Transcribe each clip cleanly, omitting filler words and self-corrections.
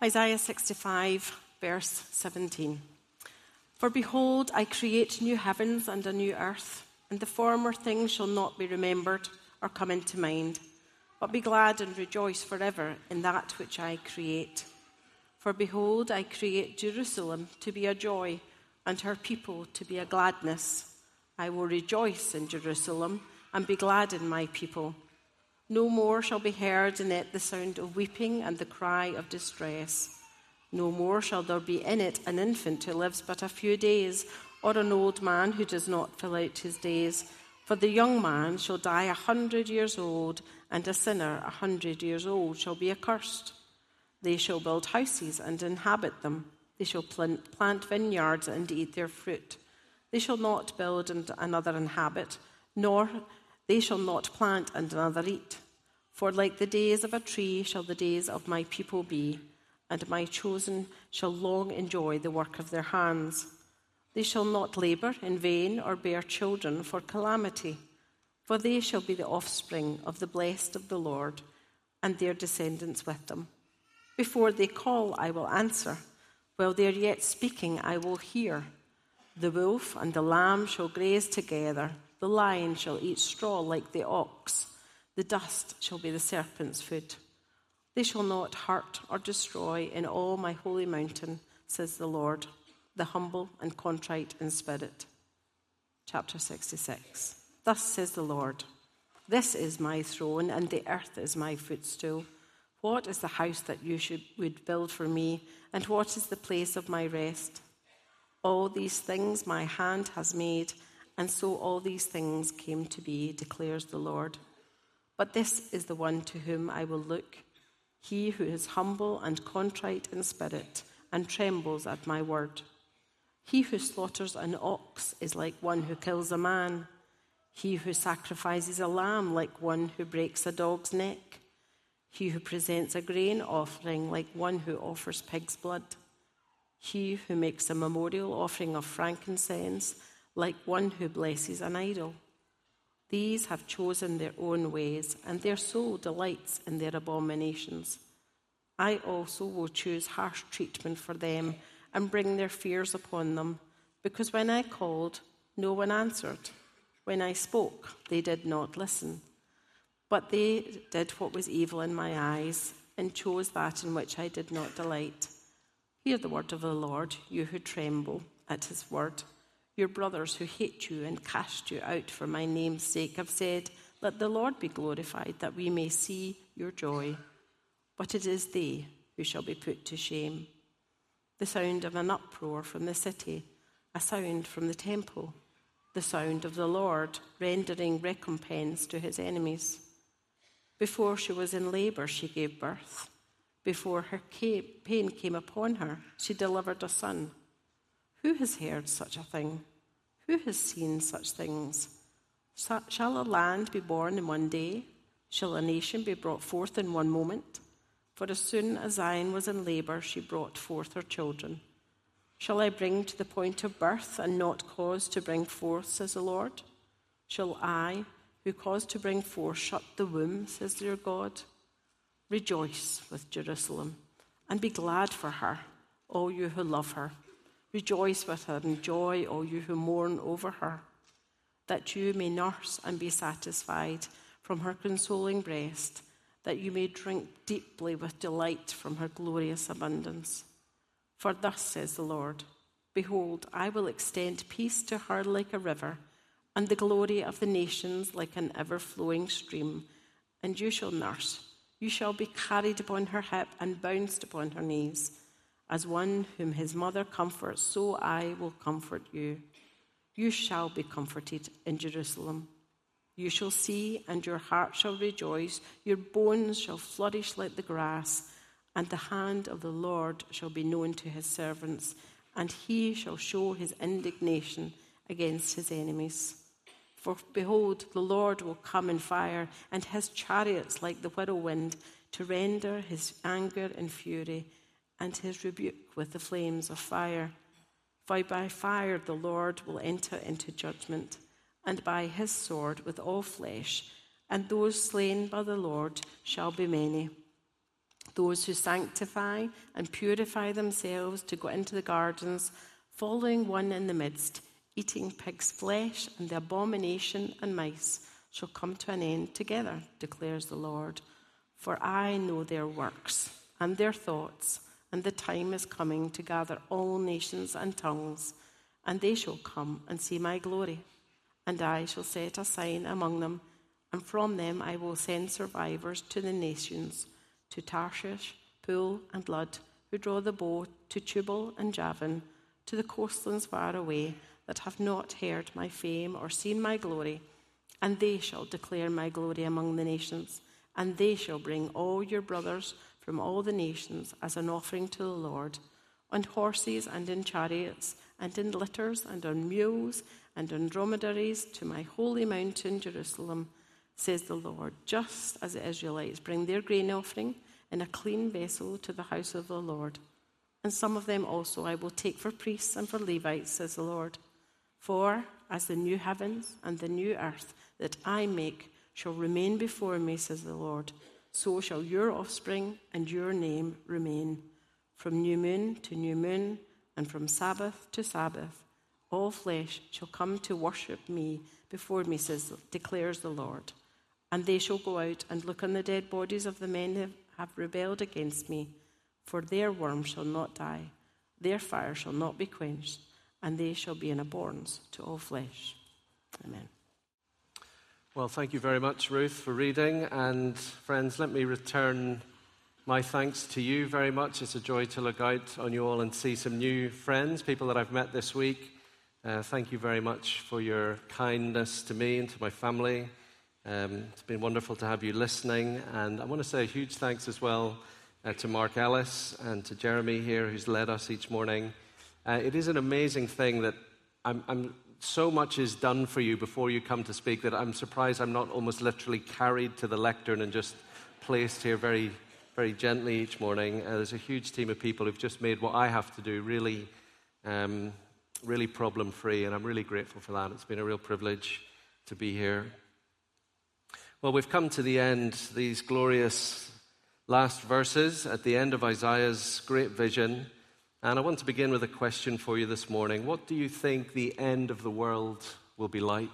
Isaiah 65, verse 17. For behold, I create new heavens and a new earth, and the former things shall not be remembered or come into mind. But be glad and rejoice forever in that which I create. For behold, I create Jerusalem to be a joy, and her people to be a gladness. I will rejoice in Jerusalem and be glad in my people. No more shall be heard in it the sound of weeping and the cry of distress. No more shall there be in it an infant who lives but a few days, or an old man who does not fill out his days. For the young man shall die 100 years old, and a sinner 100 years old shall be accursed. They shall build houses and inhabit them. They shall plant vineyards and eat their fruit. They shall not build and another inhabit, nor they shall not plant and another eat. For like the days of a tree shall the days of my people be, and my chosen shall long enjoy the work of their hands. They shall not labor in vain or bear children for calamity, for they shall be the offspring of the blessed of the Lord, and their descendants with them. Before they call, I will answer. While they are yet speaking, I will hear. The wolf and the lamb shall graze together. The lion shall eat straw like the ox. The dust shall be the serpent's food. They shall not hurt or destroy in all my holy mountain, says the Lord, the humble and contrite in spirit. Chapter 66. Thus says the Lord, this is my throne, and the earth is my footstool. What is the house that you would build for me, and what is the place of my rest? All these things my hand has made, and so all these things came to be, declares the Lord. But this is the one to whom I will look, he who is humble and contrite in spirit, and trembles at my word. He who slaughters an ox is like one who kills a man. He who sacrifices a lamb like one who breaks a dog's neck. He who presents a grain offering like one who offers pig's blood. He who makes a memorial offering of frankincense like one who blesses an idol. These have chosen their own ways, and their soul delights in their abominations. I also will choose harsh treatment for them and bring their fears upon them, because when I called, no one answered. When I spoke, they did not listen. But they did what was evil in my eyes, and chose that in which I did not delight. Hear the word of the Lord, you who tremble at his word. Your brothers who hate you and cast you out for my name's sake have said, let the Lord be glorified, that we may see your joy. But it is they who shall be put to shame. The sound of an uproar from the city, a sound from the temple, the sound of the Lord rendering recompense to his enemies. Before she was in labor, she gave birth. Before her pain came upon her, she delivered a son. Who has heard such a thing? Who has seen such things? Shall a land be born in one day? Shall a nation be brought forth in one moment? For as soon as Zion was in labor, she brought forth her children. Shall I bring to the point of birth and not cause to bring forth, says the Lord? Shall I, who caused to bring forth, shut the womb, says your God? Rejoice with Jerusalem and be glad for her, all you who love her. Rejoice with her and joy, all you who mourn over her, that you may nurse and be satisfied from her consoling breast, that you may drink deeply with delight from her glorious abundance. For thus says the Lord, behold, I will extend peace to her like a river, and the glory of the nations like an ever-flowing stream. And you shall nurse, you shall be carried upon her hip and bounced upon her knees. As one whom his mother comforts, so I will comfort you. You shall be comforted in Jerusalem. You shall see, and your heart shall rejoice. Your bones shall flourish like the grass, and the hand of the Lord shall be known to his servants, and he shall show his indignation against his enemies. For behold, the Lord will come in fire, and his chariots like the whirlwind, to render his anger and fury, and his rebuke with the flames of fire. For by fire the Lord will enter into judgment, and by his sword with all flesh, and those slain by the Lord shall be many. those who sanctify and purify themselves to go into the gardens, following one in the midst, eating pig's flesh, and the abomination and mice shall come to an end together, declares the Lord. For I know their works and their thoughts, and the time is coming to gather all nations and tongues, and they shall come and see my glory. And I shall set a sign among them, and from them I will send survivors to the nations, to Tarshish, Pool, and Lud, who draw the bow, to Tubal and Javan, to the coastlands far away, that have not heard my fame or seen my glory. And they shall declare my glory among the nations, and they shall bring all your brothers from all the nations as an offering to the Lord, on horses and in chariots, and in litters, and on mules, and on dromedaries, to my holy mountain Jerusalem, says the Lord, just as the Israelites bring their grain offering in a clean vessel to the house of the Lord. And some of them also I will take for priests and for Levites, says the Lord. For as the new heavens and the new earth that I make shall remain before me, says the Lord, so shall your offspring and your name remain. From new moon to new moon, and from Sabbath to Sabbath, all flesh shall come to worship me before me, declares the Lord. And they shall go out and look on the dead bodies of the men who have rebelled against me, for their worm shall not die, their fire shall not be quenched, and they shall be an abhorrence to all flesh. Amen. Well, thank you very much, Ruth, for reading. And friends, let me return my thanks to you very much. It's a joy to look out on you all and see some new friends, people that I've met this week. Thank you very much for your kindness to me and to my family. It's been wonderful to have you listening. And I want to say a huge thanks as well to Mark Ellis and to Jeremy here, who's led us each morning. It is an amazing thing that so much is done for you before you come to speak that I'm surprised I'm not almost literally carried to the lectern and just placed here very, very gently each morning. There's a huge team of people who've just made what I have to do really, really problem-free, and I'm really grateful for that. It's been a real privilege to be here. Well, we've come to the end, these glorious last verses at the end of Isaiah's great vision. And I want to begin with a question for you this morning. What do you think the end of the world will be like?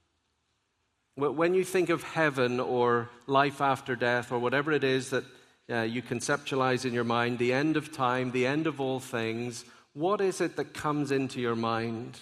When you think of heaven or life after death or whatever it is that you conceptualize in your mind, the end of time, the end of all things, what is it that comes into your mind?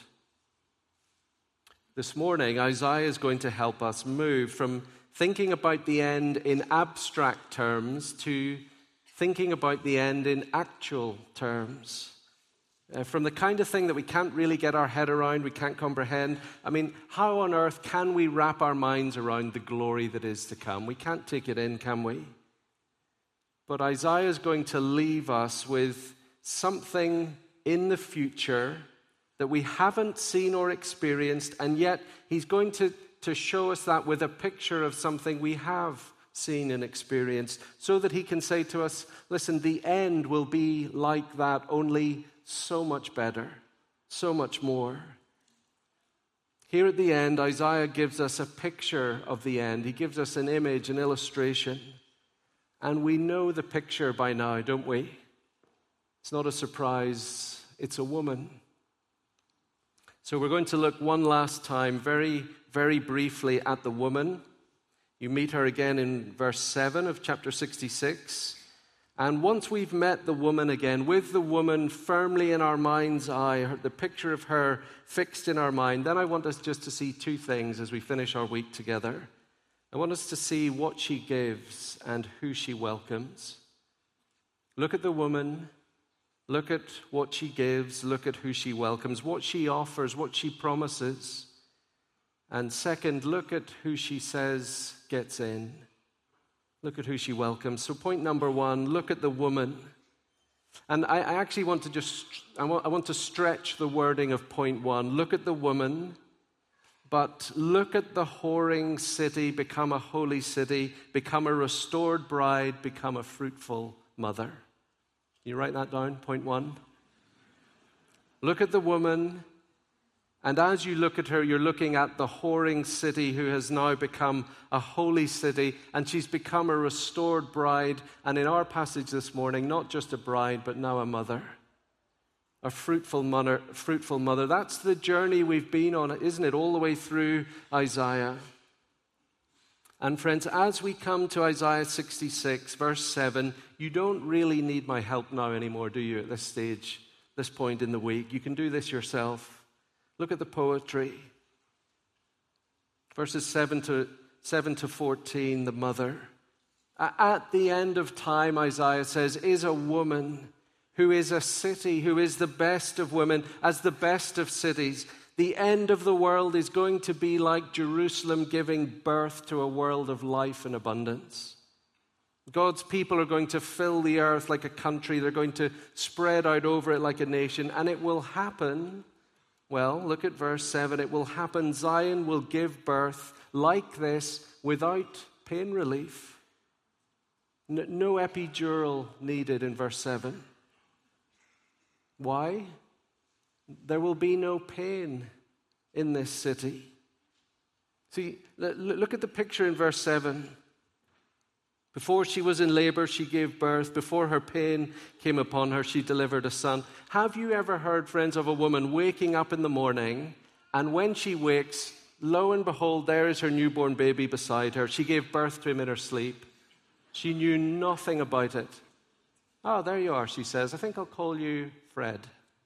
This morning, Isaiah is going to help us move from thinking about the end in abstract terms to thinking about the end in actual terms. From the kind of thing that we can't really get our head around, we can't comprehend. I mean, how on earth can we wrap our minds around the glory that is to come? We can't take it in, can we? But Isaiah is going to leave us with something in the future that we haven't seen or experienced, and yet he's going to show us that with a picture of something we have seen and experienced, so that he can say to us, listen, the end will be like that, only so much better, so much more. Here at the end, Isaiah gives us a picture of the end. He gives us an image, an illustration. And we know the picture by now, don't we? It's not a surprise. It's a woman. So we're going to look one last time, very, very briefly, at the woman. You meet her again in verse 7 of chapter 66. And once we've met the woman again, with the woman firmly in our mind's eye, the picture of her fixed in our mind, then I want us just to see two things as we finish our week together. I want us to see what she gives and who she welcomes. Look at the woman. Look at what she gives. Look at who she welcomes, what she offers, what she promises. And second, look at who she says gets in. Look at who she welcomes. So point number one, look at the woman. And I actually want to I want to stretch the wording of point one. Look at the woman, but look at the whoring city become a holy city, become a restored bride, become a fruitful mother. You write that down, point one. Look at the woman, And as you look at her, you're looking at the whoring city who has now become a holy city, and she's become a restored bride. And in our passage this morning, not just a bride, but now a mother, a fruitful mother. That's the journey we've been on, isn't it? All the way through Isaiah. And friends, as we come to Isaiah 66, verse 7, you don't really need my help now anymore, do you, at this stage, this point in the week? You can do this yourself. Look at the poetry. Verses 7 to 14, the mother. At the end of time, Isaiah says, is a woman who is a city, who is the best of women, as the best of cities. The end of the world is going to be like Jerusalem giving birth to a world of life and abundance. God's people are going to fill the earth like a country. They're going to spread out over it like a nation. And it will happen, well, look at verse 7. It will happen, Zion will give birth like this without pain relief. No epidural needed in verse 7. Why? There will be no pain in this city. See, look at the picture in verse 7. Before she was in labor, she gave birth. Before her pain came upon her, she delivered a son. Have you ever heard, friends, of a woman waking up in the morning, and when she wakes, lo and behold, there is her newborn baby beside her. She gave birth to him in her sleep. She knew nothing about it. Oh, there you are, she says. I think I'll call you Fred.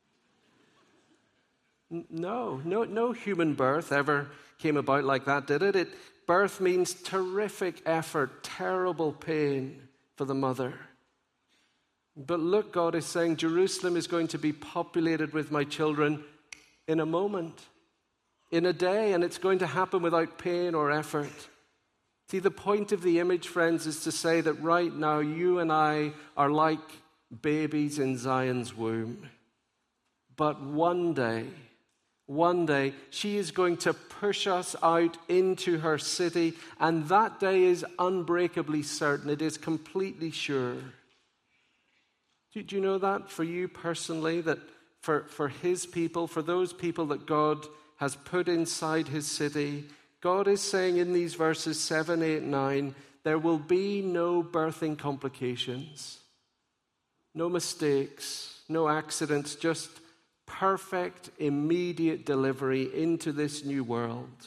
No human birth ever came about like that, did it? Birth means terrific effort, terrible pain for the mother. But look, God is saying, Jerusalem is going to be populated with my children in a moment, in a day, and it's going to happen without pain or effort. See, the point of the image, friends, is to say that right now you and I are like babies in Zion's womb. But one day, she is going to push us out into her city, and that day is unbreakably certain. It is completely sure. Do you know that for you personally, that for his people, for those people that God has put inside his city, God is saying in these verses 7, 8, 9, there will be no birthing complications, no mistakes, no accidents, just perfect, immediate delivery into this new world.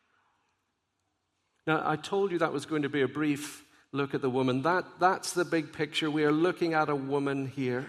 Now, I told you that was going to be a brief look at the woman. That's the big picture. We are looking at a woman here.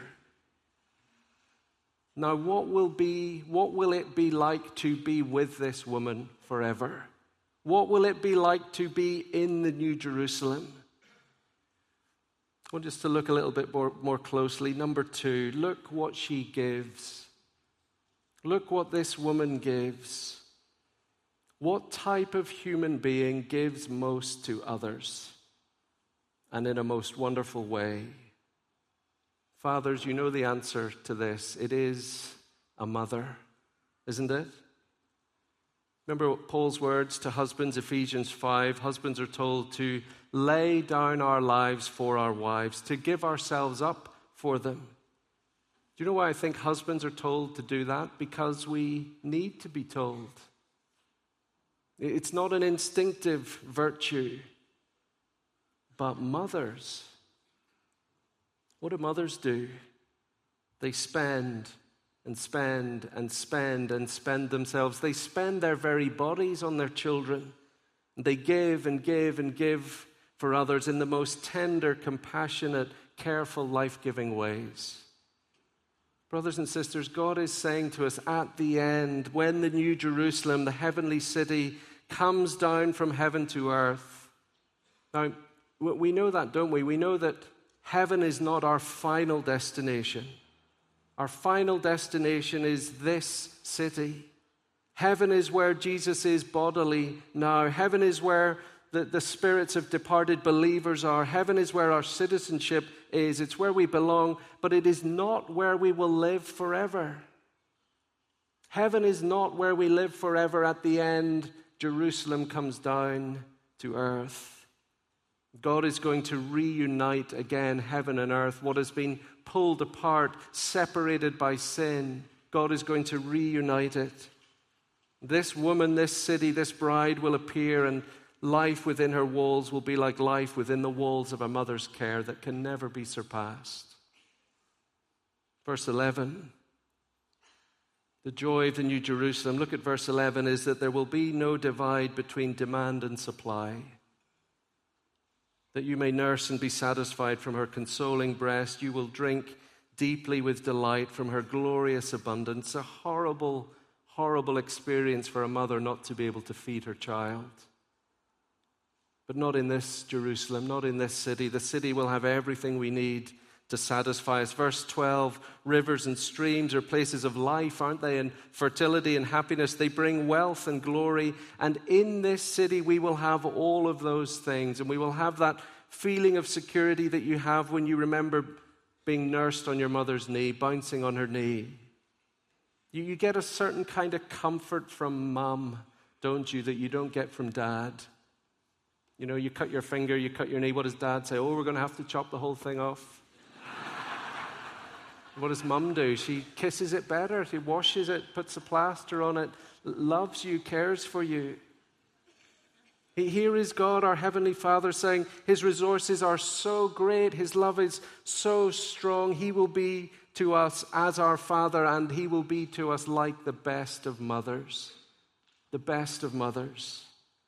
Now, what will it be like to be with this woman forever? What will it be like to be in the New Jerusalem? I want us to look a little bit more closely. Number 2, look what she gives. Look what this woman gives. What type of human being gives most to others and in a most wonderful way? Fathers, you know the answer to this. It is a mother, isn't it? Remember Paul's words to husbands, Ephesians 5. Husbands are told to lay down our lives for our wives, to give ourselves up for them. Do you know why I think husbands are told to do that? Because we need to be told. It's not an instinctive virtue. But mothers, what do mothers do? They spend and spend and spend and spend themselves. They spend their very bodies on their children. They give and give and give for others in the most tender, compassionate, careful, life-giving ways. Brothers and sisters, God is saying to us at the end, when the New Jerusalem, the heavenly city, comes down from heaven to earth. Now, we know that, don't we? We know that heaven is not our final destination. Our final destination is this city. Heaven is where Jesus is bodily now. Heaven is where the spirits of departed believers are. Heaven is where our citizenship is. It's where we belong, but it is not where we will live forever. Heaven is not where we live forever. At the end, Jerusalem comes down to earth. God is going to reunite again heaven and earth. What has been pulled apart, separated by sin, God is going to reunite it. This woman, this city, this bride will appear, and life within her walls will be like life within the walls of a mother's care that can never be surpassed. Verse 11, the joy of the New Jerusalem, look at verse 11, is that there will be no divide between demand and supply, that you may nurse and be satisfied from her consoling breast. You will drink deeply with delight from her glorious abundance. A horrible, horrible experience for a mother not to be able to feed her child. But not in this Jerusalem, not in this city. The city will have everything we need to satisfy us. Verse 12, rivers and streams are places of life, aren't they? And fertility and happiness. They bring wealth and glory. And in this city we will have all of those things. And we will have that feeling of security that you have when you remember being nursed on your mother's knee, bouncing on her knee. You get a certain kind of comfort from mum, don't you, that you don't get from dad. You know, you cut your finger, you cut your knee. What does dad say? Oh, we're going to have to chop the whole thing off. What does mum do? She kisses it better. She washes it, puts a plaster on it, loves you, cares for you. Here is God, our Heavenly Father, saying His resources are so great, His love is so strong. He will be to us as our Father, and He will be to us like the best of mothers. The best of mothers.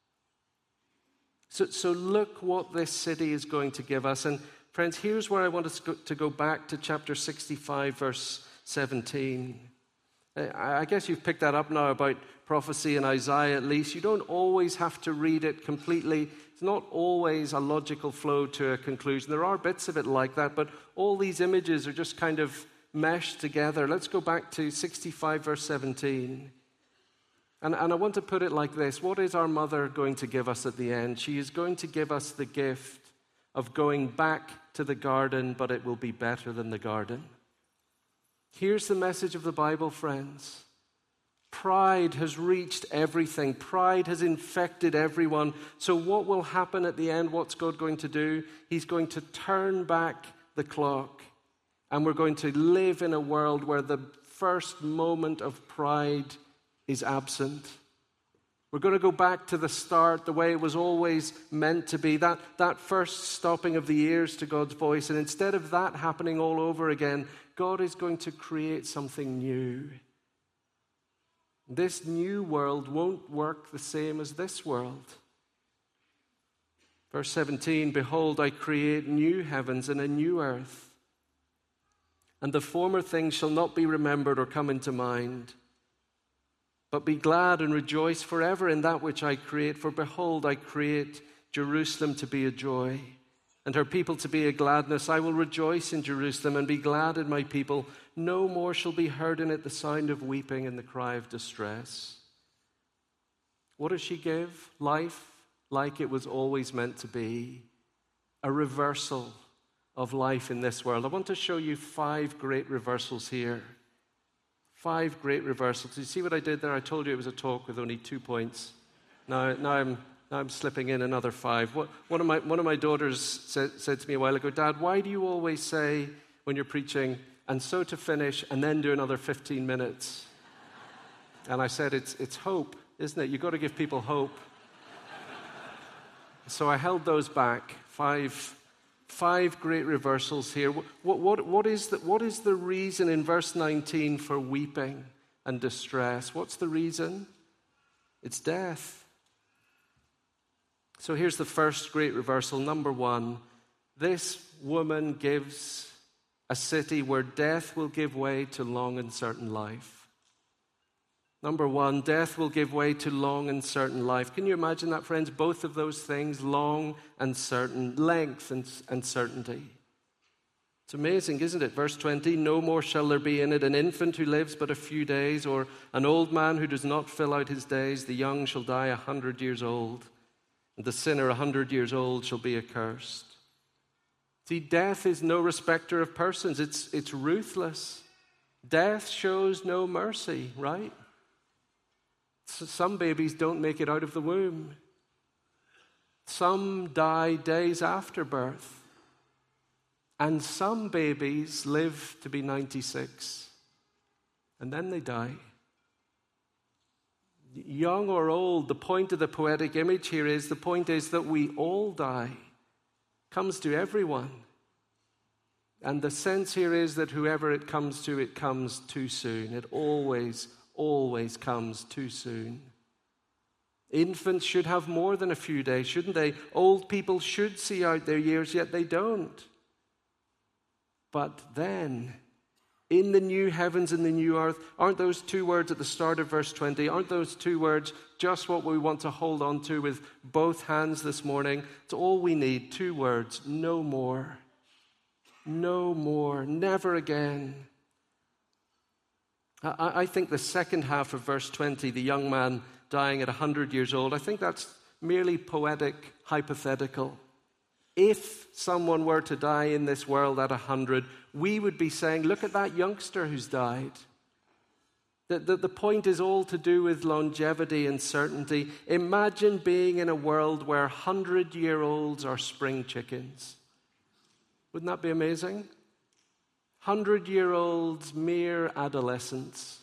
So look what this city is going to give us. And friends, here's where I want us to go back to chapter 65, verse 17. I guess you've picked that up now about prophecy in Isaiah at least. You don't always have to read it completely. It's not always a logical flow to a conclusion. There are bits of it like that, but all these images are just kind of meshed together. Let's go back to 65, verse 17. And I want to put it like this. What is our mother going to give us at the end? She is going to give us the gift of going back to the garden, but it will be better than the garden. Here's the message of the Bible, friends. Pride has reached everything. Pride has infected everyone. So what will happen at the end? What's God going to do? He's going to turn back the clock. And we're going to live in a world where the first moment of pride is absent. We're going to go back to the start, the way it was always meant to be, that first stopping of the ears to God's voice. And instead of that happening all over again, God is going to create something new. This new world won't work the same as this world. Verse 17, behold, I create new heavens and a new earth, and the former things shall not be remembered or come into mind. But be glad and rejoice forever in that which I create. For behold, I create Jerusalem to be a joy, and her people to be a gladness. I will rejoice in Jerusalem and be glad in my people. No more shall be heard in it the sound of weeping and the cry of distress. What does she give? Life like it was always meant to be. A reversal of life in this world. I want to show you 5 great reversals here. 5 great reversals. You see what I did there? I told you it was a talk with only 2 points. Now I'm slipping in another 5. One of my daughters said to me a while ago, Dad, why do you always say when you're preaching, and so to finish, and then do another 15 minutes? And I said, it's hope, isn't it? You've got to give people hope. So I held those back. 5 great reversals here. What is the reason in verse 19 for weeping and distress? What's the reason? It's death. So here's the first great reversal. Number 1, this woman gives a city where death will give way to long and certain life. Number 1, death will give way to long and certain life. Can you imagine that, friends? Both of those things, long and certain, length and certainty. It's amazing, isn't it? Verse 20, no more shall there be in it an infant who lives but a few days, or an old man who does not fill out his days. The young shall die 100 years old, and the sinner 100 years old shall be accursed. See, death is no respecter of persons. It's ruthless. Death shows no mercy, right? So some babies don't make it out of the womb. Some die days after birth. And some babies live to be 96. And then they die. Young or old, the point of the poetic image here is, the point is that we all die. Comes to everyone. And the sense here is that whoever it comes too soon. It always, always comes too soon. Infants should have more than a few days, shouldn't they? Old people should see out their years, yet they don't. But then, in the new heavens and the new earth, aren't those two words at the start of verse 20, aren't those two words just what we want to hold on to with both hands this morning? It's all we need, two words: no more. No more, never again. I think the second half of verse 20, the young man dying at 100 years old, I think that's merely poetic, hypothetical. If someone were to die in this world at 100, we would be saying, look at that youngster who's died. The point is all to do with longevity and certainty. Imagine being in a world where 100-year-olds are spring chickens. Wouldn't that be amazing? 100-year-olds, mere adolescents.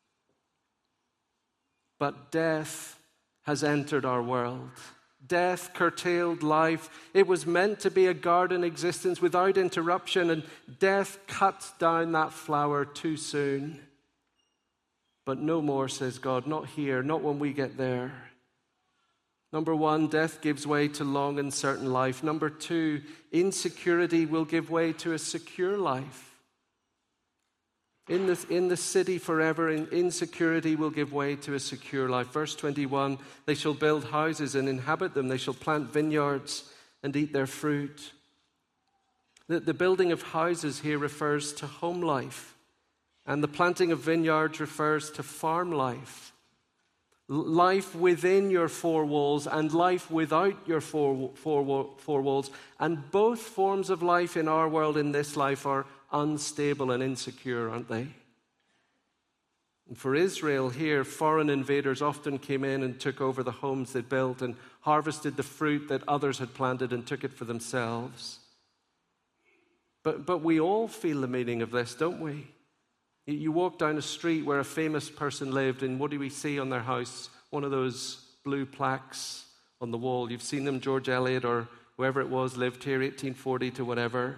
But death has entered our world. Death curtailed life. It was meant to be a garden existence without interruption, and death cut down that flower too soon. But no more, says God, not here, not when we get there. Number one, death gives way to long and certain life. Number two, insecurity will give way to a secure life. In the city forever, insecurity will give way to a secure life. Verse 21, they shall build houses and inhabit them. They shall plant vineyards and eat their fruit. The building of houses here refers to home life, and the planting of vineyards refers to farm life. Life within your four walls and life without your four walls. And both forms of life in our world, in this life, are unstable and insecure, aren't they? And for Israel here, foreign invaders often came in and took over the homes they built and harvested the fruit that others had planted and took it for themselves. But we all feel the meaning of this, don't we? You walk down a street where a famous person lived, and what do we see on their house? One of those blue plaques on the wall. You've seen them, George Eliot or whoever it was lived here, 1840 to whatever.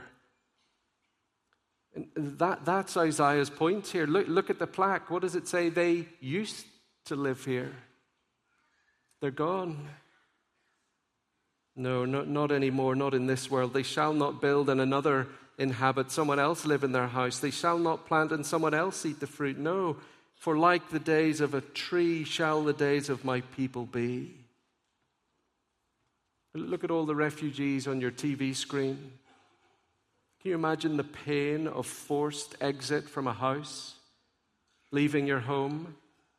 And that's Isaiah's point here. Look at the plaque. What does it say? They used to live here. They're gone. No, not anymore, not in this world. They shall not build and another inhabit, someone else live in their house. They shall not plant and someone else eat the fruit. No, for like the days of a tree shall the days of my people be. Look at all the refugees on your TV screen. Can you imagine the pain of forced exit from a house, leaving your home?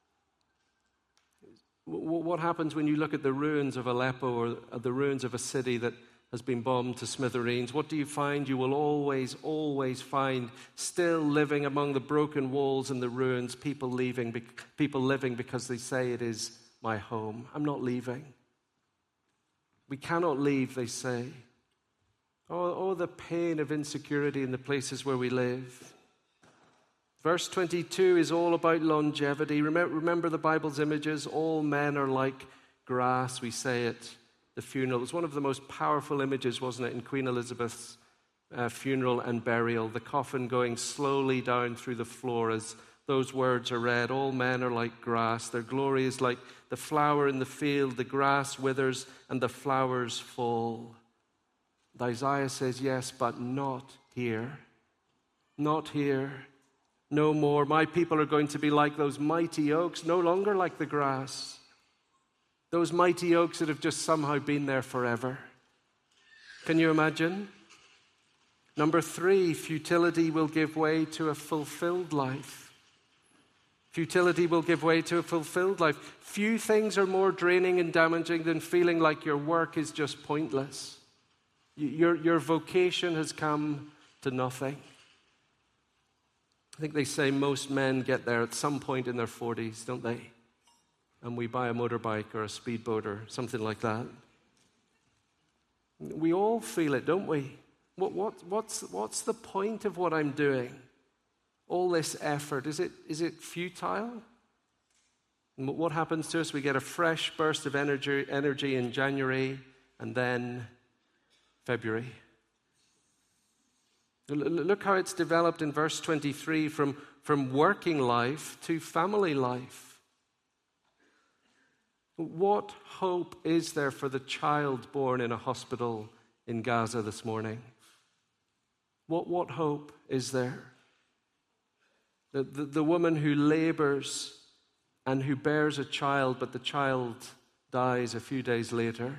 What happens when you look at the ruins of Aleppo or the ruins of a city that has been bombed to smithereens? What do you find? You will always, always find still living among the broken walls and the ruins, people living because they say it is my home. I'm not leaving. We cannot leave, they say. Oh, the pain of insecurity in the places where we live. Verse 22 is all about longevity. Remember the Bible's images? All men are like grass, we say at the funeral. It was one of the most powerful images, wasn't it, in Queen Elizabeth's funeral and burial. The coffin going slowly down through the floor as those words are read. All men are like grass. Their glory is like the flower in the field. The grass withers and the flowers fall. And Isaiah says, yes, but not here. Not here. No more. My people are going to be like those mighty oaks, no longer like the grass. Those mighty oaks that have just somehow been there forever. Can you imagine? Number 3, futility will give way to a fulfilled life. Futility will give way to a fulfilled life. Few things are more draining and damaging than feeling like your work is just pointless. Your vocation has come to nothing. I think they say most men get there at some point in their 40s, don't they? And we buy a motorbike or a speedboat or something like that. We all feel it, don't we? What's the point of what I'm doing? All this effort, is it futile? And what happens to us? We get a fresh burst of energy in January and then February. Look how it's developed in verse 23 from working life to family life. What hope is there for the child born in a hospital in Gaza this morning? What hope is there? The woman who labors and who bears a child, but the child dies a few days later.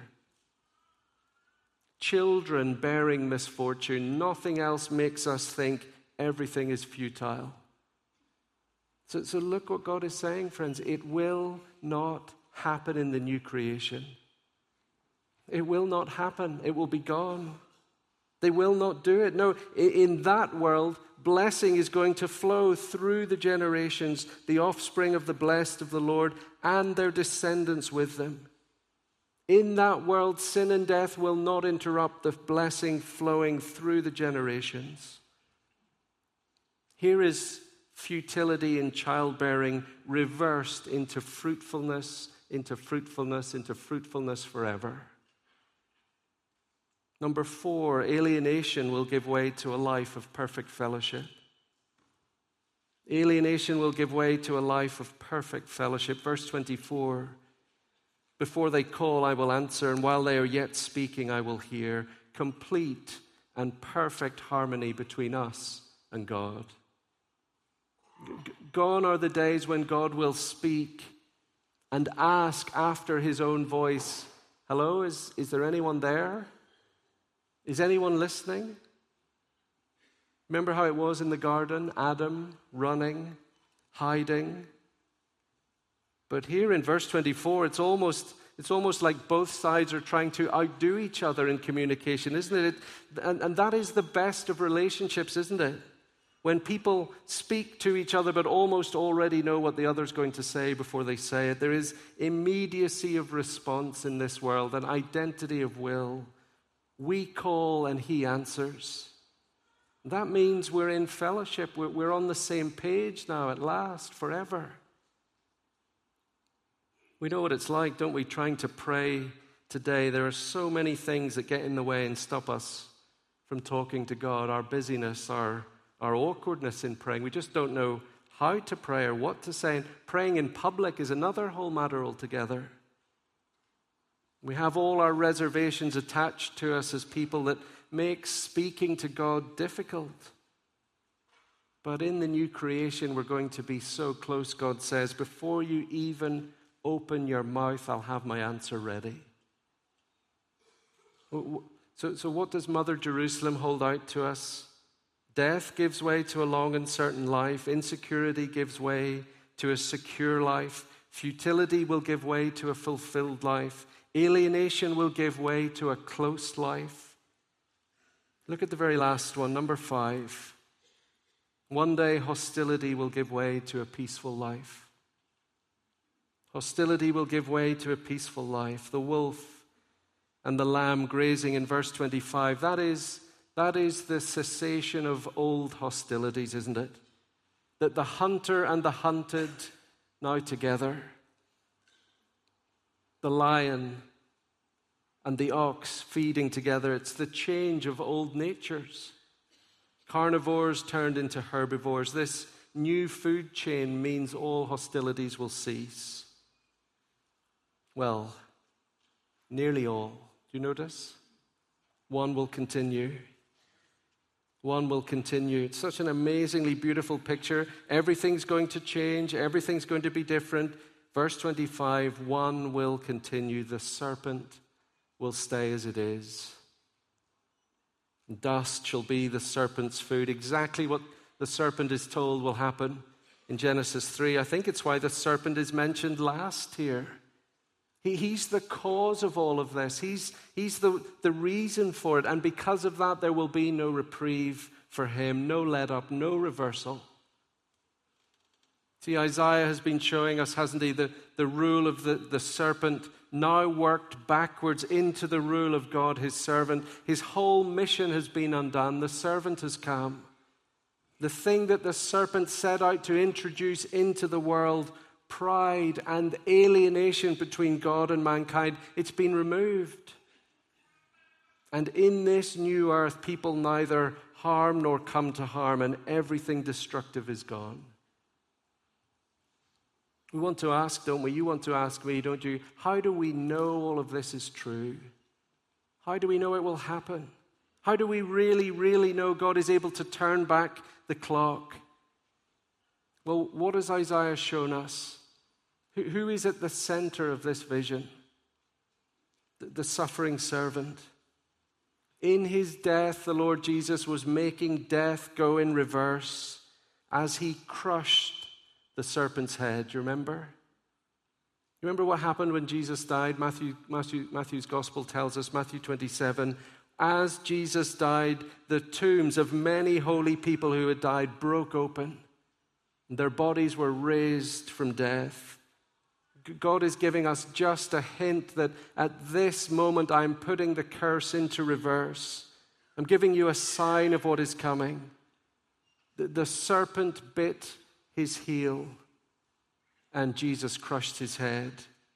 Children bearing misfortune, nothing else makes us think everything is futile. So look what God is saying, friends. It will not happen in the new creation. It will not happen. It will be gone. They will not do it. No, in that world, blessing is going to flow through the generations, the offspring of the blessed of the Lord and their descendants with them. In that world, sin and death will not interrupt the blessing flowing through the generations. Here is futility in childbearing reversed into fruitfulness, into fruitfulness, into fruitfulness forever. Number 4, alienation will give way to a life of perfect fellowship. Alienation will give way to a life of perfect fellowship. Verse 24, before they call, I will answer, and while they are yet speaking, I will hear. Complete and perfect harmony between us and God. Gone are the days when God will speak and ask after his own voice, hello, is there anyone there? Is anyone listening? Remember how it was in the garden? Adam running, hiding. But here in verse 24, it's almost like both sides are trying to outdo each other in communication, isn't it? And that is the best of relationships, isn't it? When people speak to each other but almost already know what the other's going to say before they say it. There is immediacy of response in this world, an identity of will. We call and he answers. That means we're in fellowship. We're on the same page now at last, forever. We know what it's like, don't we, trying to pray today. There are so many things that get in the way and stop us from talking to God. Our busyness, our awkwardness in praying. We just don't know how to pray or what to say. And praying in public is another whole matter altogether. We have all our reservations attached to us as people that make speaking to God difficult. But in the new creation, we're going to be so close, God says, before you even open your mouth, I'll have my answer ready. So what does Mother Jerusalem hold out to us? Death gives way to a long and certain life. Insecurity gives way to a secure life. Futility will give way to a fulfilled life. Alienation will give way to a close life. Look at the very last one, number 5. One day hostility will give way to a peaceful life. Hostility will give way to a peaceful life. The wolf and the lamb grazing in verse 25, that is the cessation of old hostilities, isn't it? That the hunter and the hunted now together. The lion and the ox feeding together. It's the change of old natures. Carnivores turned into herbivores. This new food chain means all hostilities will cease. Well, nearly all. Do you notice? One will continue. One will continue. It's such an amazingly beautiful picture. Everything's going to change. Everything's going to be different. Verse 25, one will continue. The serpent will stay as it is. Dust shall be the serpent's food. Exactly what the serpent is told will happen in Genesis 3. I think it's why the serpent is mentioned last here. He's the cause of all of this. He's the reason for it. And because of that, there will be no reprieve for him, no let up, no reversal. See, Isaiah has been showing us, hasn't he, the rule of the serpent now worked backwards into the rule of God, his servant. His whole mission has been undone. The servant has come. The thing that the serpent set out to introduce into the world pride and alienation between God and mankind, it's been removed. And in this new earth, people neither harm nor come to harm, and everything destructive is gone. We want to ask, don't we? You want to ask me, don't you? How do we know all of this is true? How do we know it will happen? How do we really, really know God is able to turn back the clock? Well, what has Isaiah shown us? Who is at the center of this vision? The suffering servant. In his death, the Lord Jesus was making death go in reverse as he crushed the serpent's head. You remember? You remember what happened when Jesus died? Matthew's gospel tells us, Matthew 27, as Jesus died, the tombs of many holy people who had died broke open. Their bodies were raised from death. God is giving us just a hint that at this moment I'm putting the curse into reverse. I'm giving you a sign of what is coming. The serpent bit his heel and Jesus crushed his head.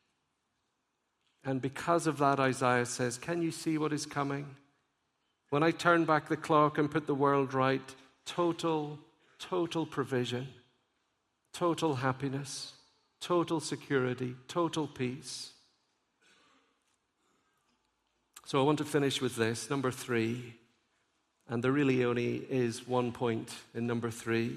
And because of that, Isaiah says, can you see what is coming? When I turn back the clock and put the world right, total provision, total happiness, total security, total peace. So I want to finish with this, number 3. And there really only is one point in number 3.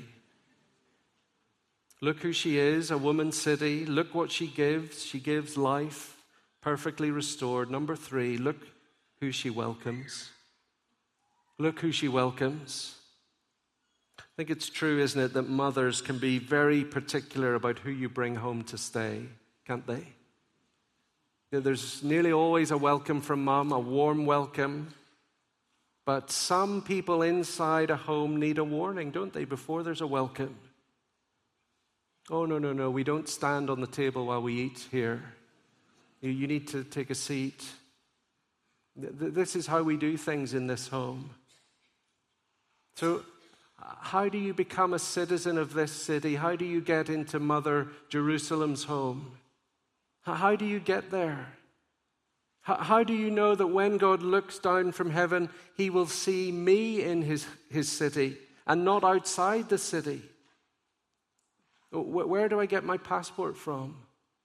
Look who she is, a woman city. Look what she gives. She gives life, perfectly restored. Number 3, look who she welcomes. Look who she welcomes. I think it's true, isn't it, that mothers can be very particular about who you bring home to stay, can't they? There's nearly always a welcome from mom, a warm welcome. But some people inside a home need a warning, don't they, before there's a welcome? Oh, no, we don't stand on the table while we eat here. You need to take a seat. This is how we do things in this home. So, how do you become a citizen of this city? How do you get into Mother Jerusalem's home? How do you get there? How do you know that when God looks down from heaven, he will see me in his city and not outside the city? Where do I get my passport from?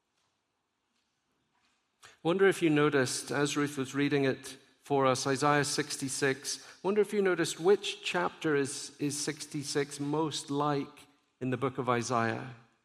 Wonder if you noticed, as Ruth was reading it for us, Isaiah 66, wonder if you noticed which chapter is 66 most like in the book of Isaiah.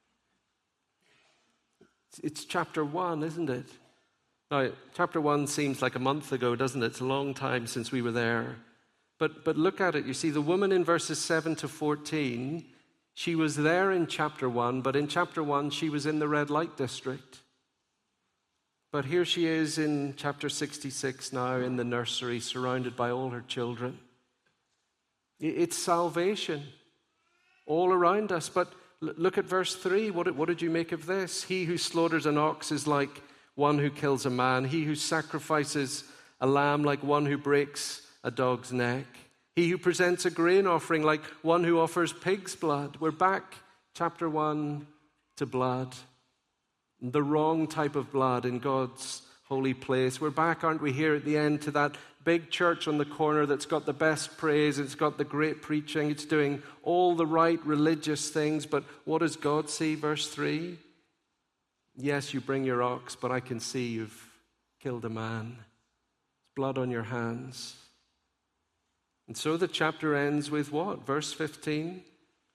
It's chapter 1, isn't it? Now, chapter 1 seems like a month ago, doesn't it? It's a long time since we were there. But look at it. You see, the woman in verses 7 to 14, she was there in chapter 1, but in chapter 1, she was in the red light district. But here she is in chapter 66 now in the nursery, surrounded by all her children. It's salvation all around us. But look at verse 3. What did you make of this? He who slaughters an ox is like one who kills a man. He who sacrifices a lamb like one who breaks a dog's neck. He who presents a grain offering like one who offers pig's blood. We're back, chapter 1, to blood. The wrong type of blood in God's holy place. We're back, aren't we, here at the end to that big church on the corner that's got the best praise, it's got the great preaching, it's doing all the right religious things, but what does God see? Verse 3, yes, you bring your ox, but I can see you've killed a man. There's blood on your hands. And so the chapter ends with what? Verse 15,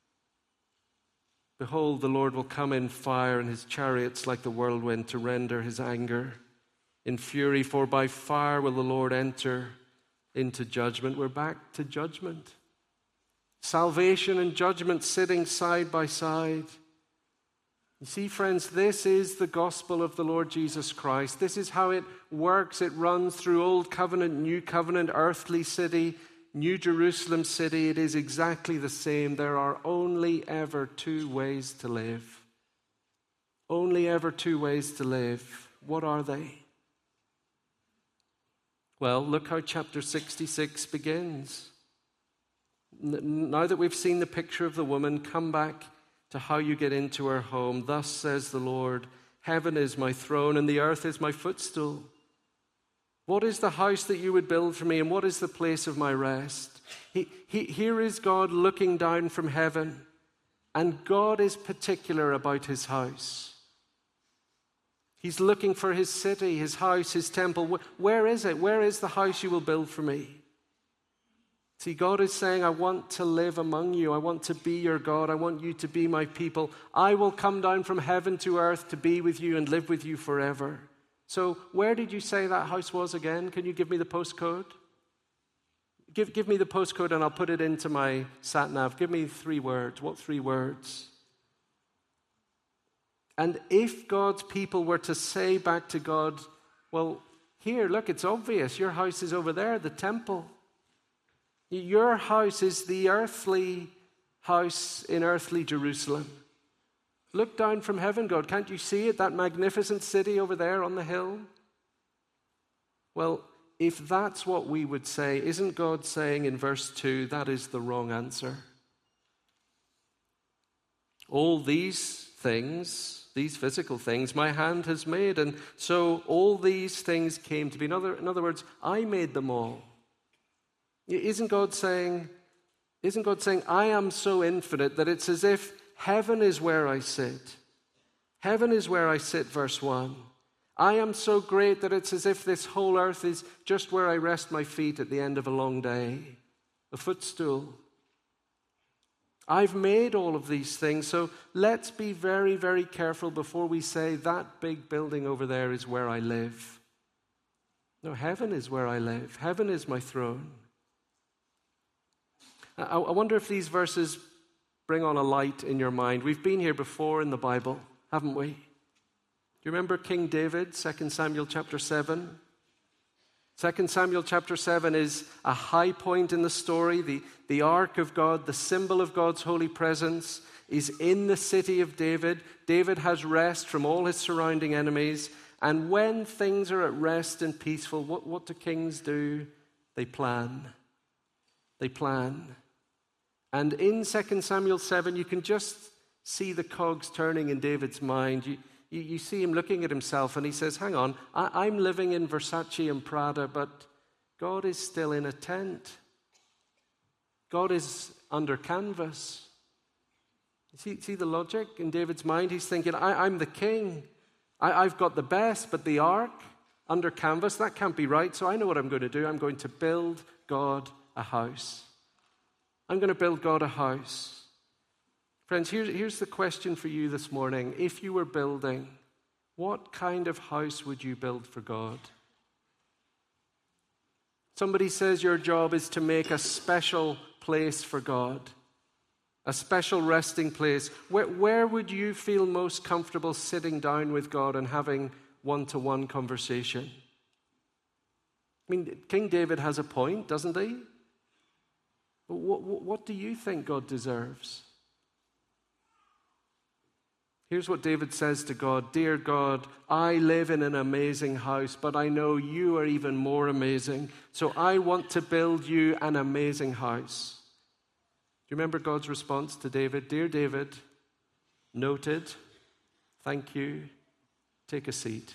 behold, the Lord will come in fire, and his chariots like the whirlwind to render his anger in fury. For by fire will the Lord enter into judgment. We're back to judgment. Salvation and judgment sitting side by side. You see, friends, this is the gospel of the Lord Jesus Christ. This is how it works. It runs through Old Covenant, New Covenant, earthly city, New Jerusalem city. It is exactly the same. There are only ever two ways to live. Only ever two ways to live. What are they? Well, look how chapter 66 begins. Now that we've seen the picture of the woman, come back to how you get into her home. Thus says the Lord, heaven is my throne and the earth is my footstool. What is the house that you would build for me, and what is the place of my rest? Here is God looking down from heaven, and God is particular about his house. He's looking for his city, his house, his temple. Where is it? Where is the house you will build for me? See, God is saying, I want to live among you. I want to be your God. I want you to be my people. I will come down from heaven to earth to be with you and live with you forever. So where did you say that house was again? Can you give me the postcode? Give me the postcode and I'll put it into my sat-nav. Give me 3 words. What 3 words? And if God's people were to say back to God, well, here, look, it's obvious. Your house is over there, the temple. Your house is the earthly house in earthly Jerusalem. Look down from heaven, God. Can't you see it? That magnificent city over there on the hill? Well, if that's what we would say, isn't God saying in verse 2, that is the wrong answer? All these things, these physical things, my hand has made, and so all these things came to be. In other words, I made them all. Isn't God saying, I am so infinite that it's as if heaven is where I sit. Heaven is where I sit, verse 1. I am so great that it's as if this whole earth is just where I rest my feet at the end of a long day, a footstool. I've made all of these things, so let's be very, very careful before we say that big building over there is where I live. No, heaven is where I live. Heaven is my throne. I wonder if these verses bring on a light in your mind. We've been here before in the Bible, haven't we? Do you remember King David, 2 Samuel chapter 7? 2 Samuel chapter 7 is a high point in the story. The ark of God, the symbol of God's holy presence, is in the city of David. David has rest from all his surrounding enemies. And when things are at rest and peaceful, what do kings do? They plan. They plan. And in 2 Samuel 7, you can just see the cogs turning in David's mind. You see him looking at himself and he says, hang on, I'm living in Versace and Prada, but God is still in a tent. God is under canvas. See the logic in David's mind? He's thinking, I'm the king. I've got the best, but the ark under canvas, that can't be right. So I know what I'm going to do. I'm going to build God a house. I'm going to build God a house. Friends, here's the question for you this morning. If you were building, what kind of house would you build for God? Somebody says your job is to make a special place for God, a special resting place. Where would you feel most comfortable sitting down with God and having one-to-one conversation? I mean, King David has a point, doesn't he? What do you think God deserves? Here's what David says to God. Dear God, I live in an amazing house, but I know you are even more amazing. So I want to build you an amazing house. Do you remember God's response to David? Dear David, noted, thank you, take a seat.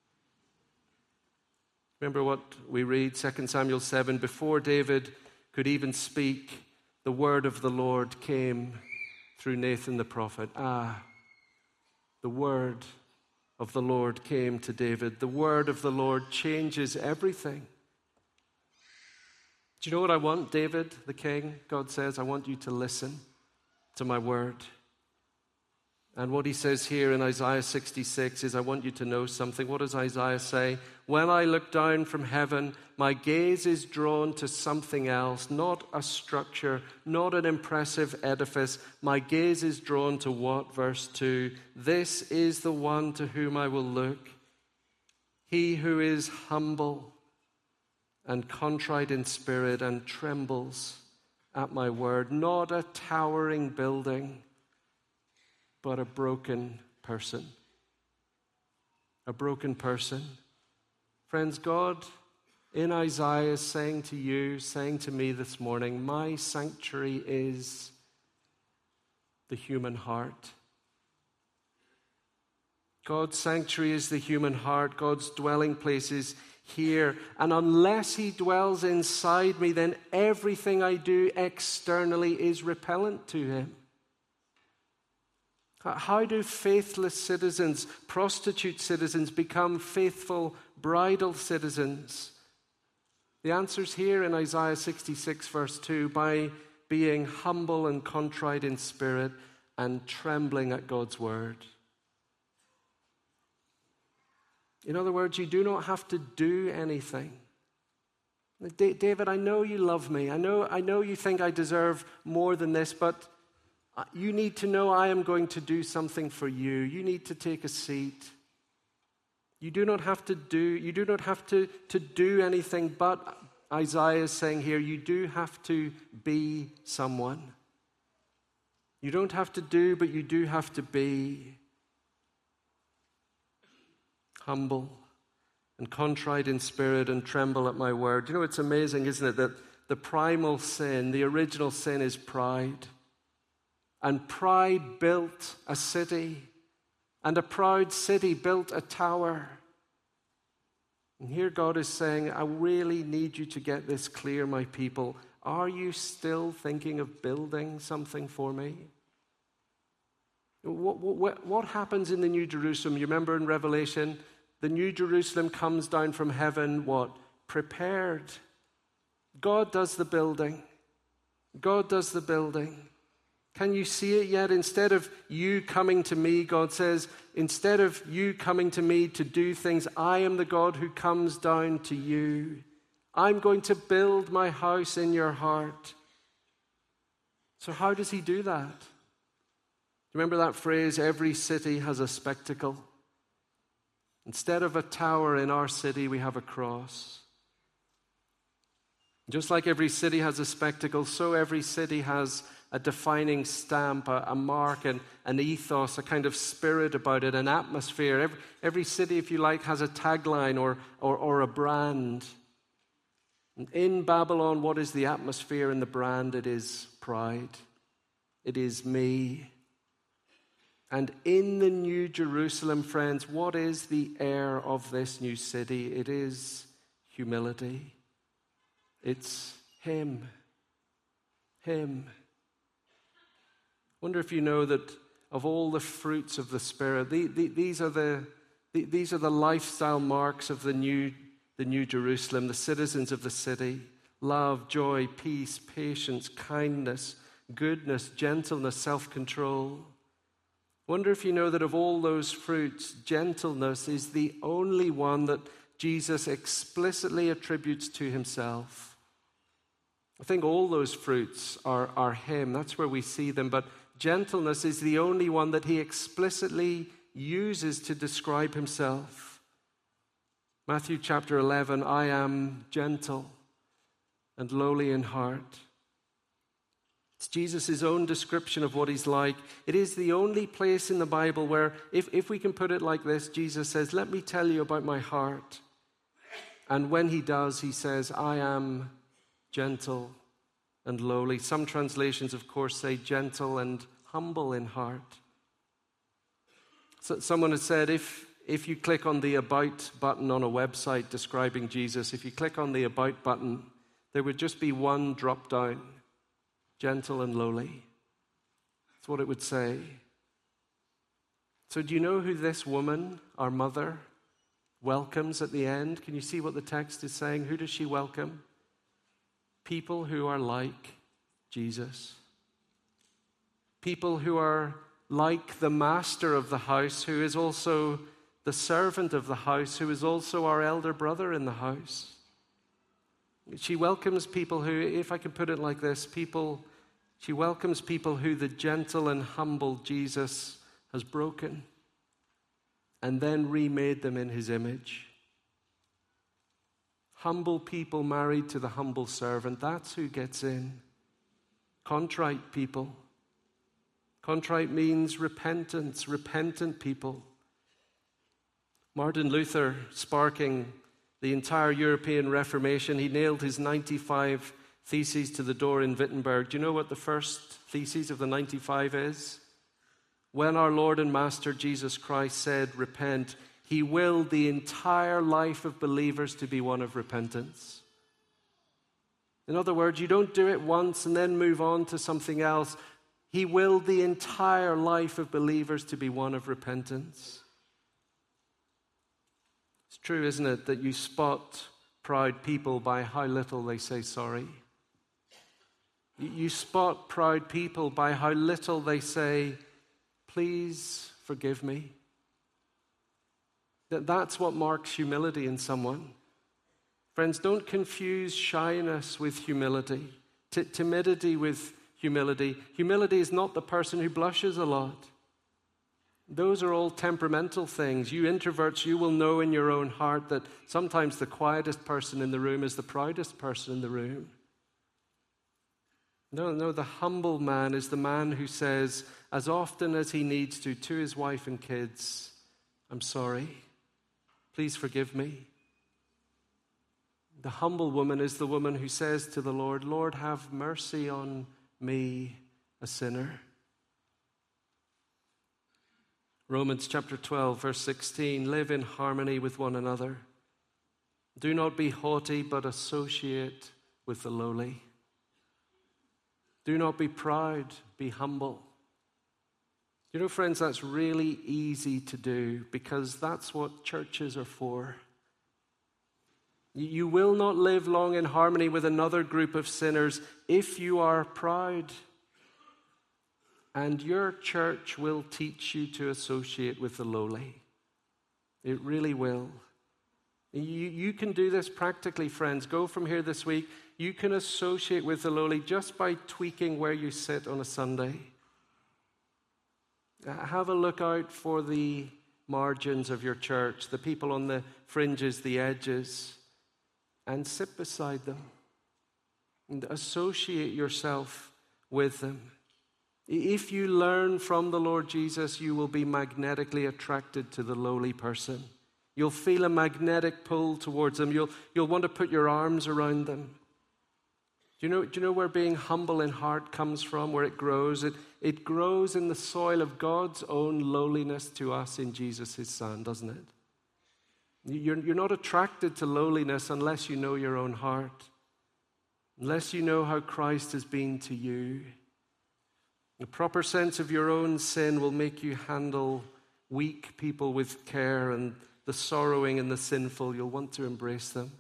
Remember what we read, 2 Samuel 7, before David could even speak, the word of the Lord came through Nathan the prophet. The word of the Lord came to David. The word of the Lord changes everything. Do you know what I want, David, the king? God says, I want you to listen to my word. And what he says here in Isaiah 66 is, I want you to know something. What does Isaiah say? When I look down from heaven, my gaze is drawn to something else, not a structure, not an impressive edifice. My gaze is drawn to what? Verse 2. This is the one to whom I will look. He who is humble and contrite in spirit and trembles at my word. Not a towering building, but a broken person. A broken person. Friends, God in Isaiah is saying to you, saying to me this morning, my sanctuary is the human heart. God's sanctuary is the human heart. God's dwelling place is here. And unless he dwells inside me, then everything I do externally is repellent to him. How do faithless citizens, prostitute citizens, become faithful bridal citizens? The answer's here in Isaiah 66, verse 2, by being humble and contrite in spirit and trembling at God's word. In other words, you do not have to do anything. David, I know you love me. I know you think I deserve more than this, but you need to know I am going to do something for you. You need to take a seat. You do not have to do anything, but Isaiah is saying here, you do have to be someone. You don't have to do, but you do have to be humble and contrite in spirit and tremble at my word. You know, it's amazing, isn't it, that the primal sin, the original sin, is pride. And pride built a city, and a proud city built a tower. And here God is saying, I really need you to get this clear, my people. Are you still thinking of building something for me? What happens in the New Jerusalem? You remember in Revelation, the New Jerusalem comes down from heaven, what? Prepared. God does the building. God does the building. Can you see it yet? Instead of you coming to me, God says, instead of you coming to me to do things, I am the God who comes down to you. I'm going to build my house in your heart. So how does he do that? Remember that phrase, every city has a spectacle? Instead of a tower in our city, we have a cross. Just like every city has a spectacle, so every city has a defining stamp, a mark, an ethos, a kind of spirit about it, an atmosphere. Every city, if you like, has a tagline or a brand. And in Babylon, what is the atmosphere and the brand? It is pride. It is me. And in the New Jerusalem, friends, what is the air of this new city? It is humility. It's him. Him. Wonder if you know that of all the fruits of the Spirit, these are the lifestyle marks of the New Jerusalem, the citizens of the city: love, joy, peace, patience, kindness, goodness, gentleness, self-control. Wonder if you know that of all those fruits, gentleness is the only one that Jesus explicitly attributes to himself. I think all those fruits are him. That's where we see them. But gentleness is the only one that he explicitly uses to describe himself. Matthew chapter 11, I am gentle and lowly in heart. It's Jesus' own description of what he's like. It is the only place in the Bible where, if we can put it like this, Jesus says, let me tell you about my heart. And when he does, he says, I am gentle and lowly. Some translations, of course, say gentle and humble in heart. So someone has said, if you click on the About button on a website describing Jesus, if you click on the About button, there would just be one drop down, gentle and lowly. That's what it would say. So do you know who this woman, our mother, welcomes at the end? Can you see what the text is saying? Who does she welcome? People who are like Jesus. People who are like the master of the house, who is also the servant of the house, who is also our elder brother in the house. She welcomes people who, if I can put it like this, she welcomes people who the gentle and humble Jesus has broken and then remade them in his image. Humble people married to the humble servant, that's who gets in. Contrite people. Contrite means repentance, repentant people. Martin Luther, sparking the entire European Reformation, he nailed his 95 theses to the door in Wittenberg. Do you know what the first thesis of the 95 is? When our Lord and Master Jesus Christ said, repent, he willed the entire life of believers to be one of repentance. In other words, you don't do it once and then move on to something else. He willed the entire life of believers to be one of repentance. It's true, isn't it, that you spot proud people by how little they say sorry. You spot proud people by how little they say, please forgive me. That's what marks humility in someone. Friends, don't confuse shyness with humility, timidity with humility. Humility is not the person who blushes a lot. Those are all temperamental things. You introverts, you will know in your own heart that sometimes the quietest person in the room is the proudest person in the room. No, the humble man is the man who says, as often as he needs to his wife and kids, I'm sorry, please forgive me. The humble woman is the woman who says to the Lord, Lord, have mercy on me, a sinner. Romans chapter 12, verse 16, live in harmony with one another. Do not be haughty, but associate with the lowly. Do not be proud, be humble. You know, friends, that's really easy to do because that's what churches are for. You will not live long in harmony with another group of sinners if you are proud. And your church will teach you to associate with the lowly. It really will. You can do this practically, friends. Go from here this week. You can associate with the lowly just by tweaking where you sit on a Sunday. Have a look out for the margins of your church, the people on the fringes, the edges, and sit beside them. And associate yourself with them. If you learn from the Lord Jesus, you will be magnetically attracted to the lowly person. You'll feel a magnetic pull towards them. You'll want to put your arms around them. Do you know where being humble in heart comes from, where it grows? It grows in the soil of God's own lowliness to us in Jesus, his Son, doesn't it? You're not attracted to lowliness unless you know your own heart, unless you know how Christ has been to you. A proper sense of your own sin will make you handle weak people with care, and the sorrowing and the sinful, you'll want to embrace them.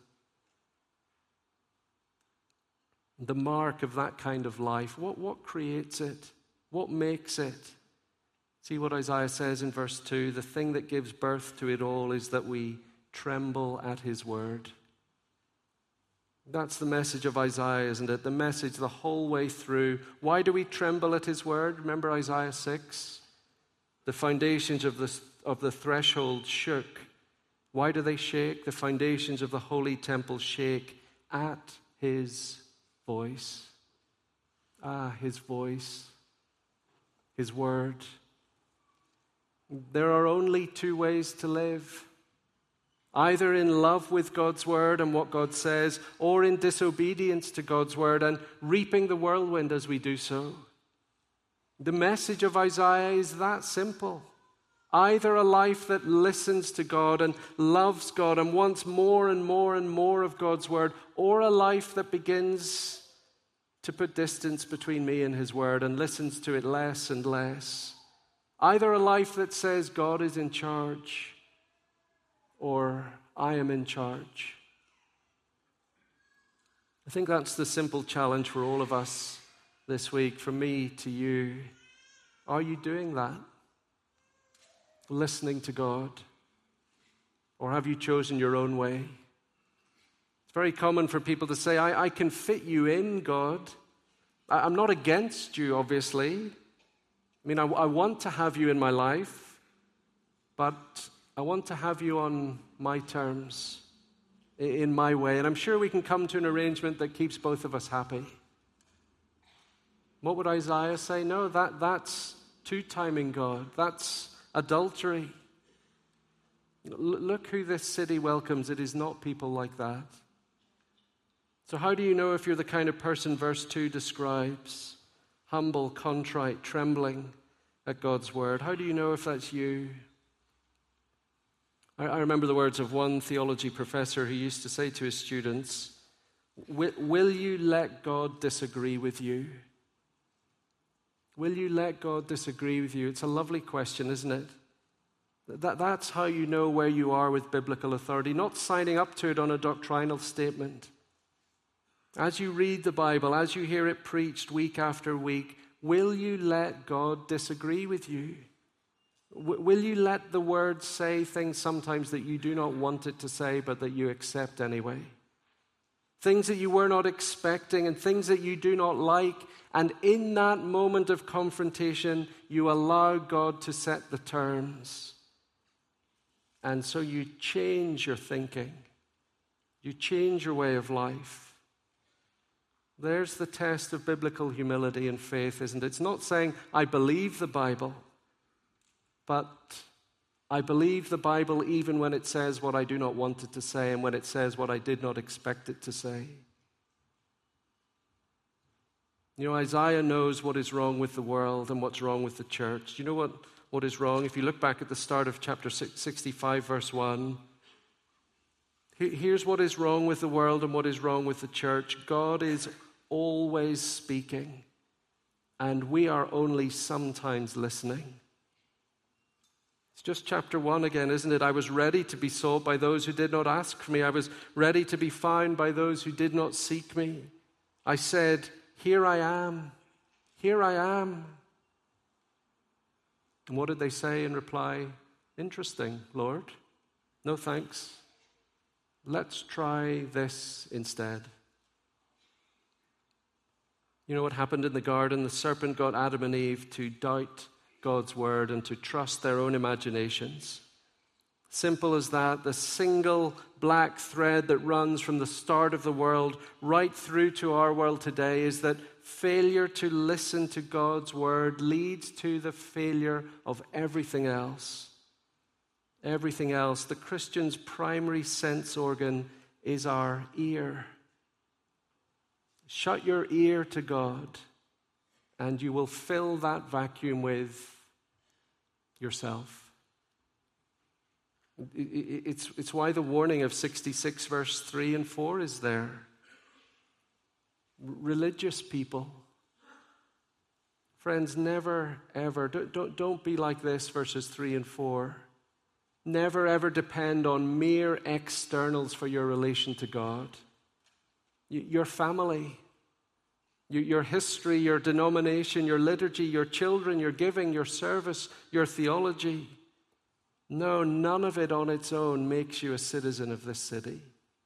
The mark of that kind of life, what creates it? What makes it? See what Isaiah says in verse 2, the thing that gives birth to it all is that we tremble at his word. That's the message of Isaiah, isn't it? The message the whole way through. Why do we tremble at his word? Remember Isaiah 6? The foundations of the threshold shook. Why do they shake? The foundations of the holy temple shake at his voice. His voice. His word. There are only two ways to live. Either in love with God's word and what God says, or in disobedience to God's word and reaping the whirlwind as we do so. The message of Isaiah is that simple. Either a life that listens to God and loves God and wants more and more and more of God's word, or a life that begins to put distance between me and his word and listens to it less and less. Either a life that says God is in charge, or I am in charge. I think that's the simple challenge for all of us this week, from me to you. Are you doing that? Listening to God? Or have you chosen your own way? It's very common for people to say, I can fit you in, God. I'm not against you, obviously. I mean, I want to have you in my life, but I want to have you on my terms, in my way. And I'm sure we can come to an arrangement that keeps both of us happy. What would Isaiah say? No, that's two-timing God. That's adultery. Look who this city welcomes. It is not people like that. So how do you know if you're the kind of person verse 2 describes? Humble, contrite, trembling at God's word. How do you know if that's you? I remember the words of one theology professor who used to say to his students, will you let God disagree with you? Will you let God disagree with you? It's a lovely question, isn't it? That's how you know where you are with biblical authority, not signing up to it on a doctrinal statement. As you read the Bible, as you hear it preached week after week, will you let God disagree with you? Will you let the word say things sometimes that you do not want it to say, but that you accept anyway? Things that you were not expecting and things that you do not like. And in that moment of confrontation, you allow God to set the terms. And so you change your thinking. You change your way of life. There's the test of biblical humility and faith, isn't it? It's not saying, I believe the Bible, but I believe the Bible even when it says what I do not want it to say and when it says what I did not expect it to say. You know, Isaiah knows what is wrong with the world and what's wrong with the church. Do you know what is wrong? If you look back at the start of chapter 65, verse 1, here's what is wrong with the world and what is wrong with the church. God is always speaking, and we are only sometimes listening. It's just chapter 1 again, isn't it? I was ready to be sought by those who did not ask for me. I was ready to be found by those who did not seek me. I said, here I am. Here I am. And what did they say in reply? Interesting, Lord. No thanks. Let's try this instead. You know what happened in the garden? The serpent got Adam and Eve to doubt God's word and to trust their own imaginations. Simple as that, the single black thread that runs from the start of the world right through to our world today is that failure to listen to God's word leads to the failure of everything else. Everything else. The Christian's primary sense organ is our ear. Shut your ear to God, and you will fill that vacuum with yourself. It's why the warning of 66 verse 3 and 4 is there. Religious people. Friends, never, ever, don't be like this, verses 3 and 4. Never, ever depend on mere externals for your relation to God. Your family, your history, your denomination, your liturgy, your children, your giving, your service, your theology. No, none of it on its own makes you a citizen of this city.